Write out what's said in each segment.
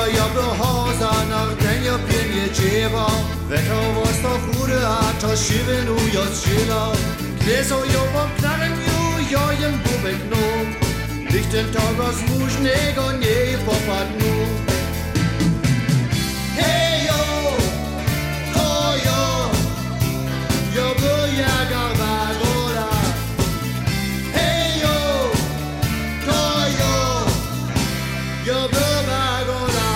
ja behoza nach den ja pienie dziewa. Wetter was to chude, a to siwy nu ja strzela. Kneso jo po knarem ju, jo jem bubek nu. Lichten togos mużnego nie popadnu. Hey yo, to yo, jo by jaga wagola. Hey yo, to yo, jo by wagola.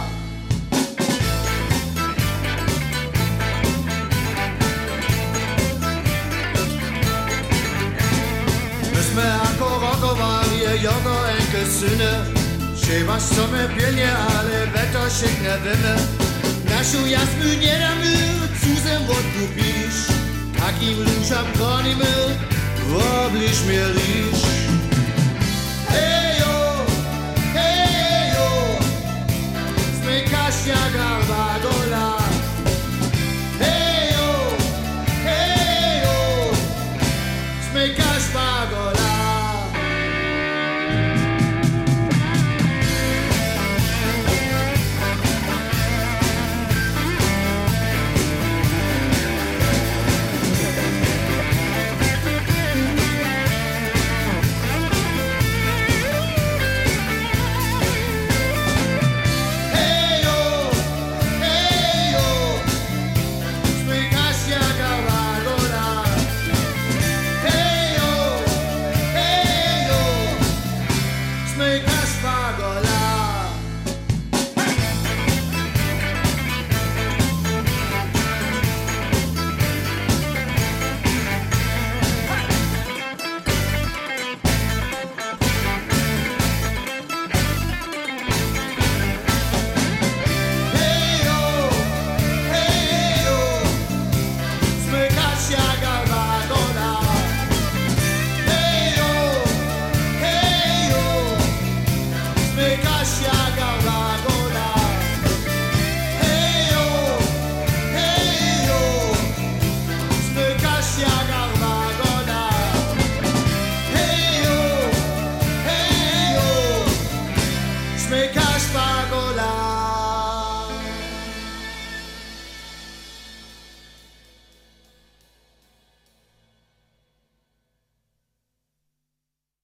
Myśmy jako rokowali jego enke syny. Szywasz co my pilnie, ale weto szykne wymy. Naszą jasmy nie damy, cuzem odkupisz. Takim ludziom gonimy, woblisz mnie lisz. Hey!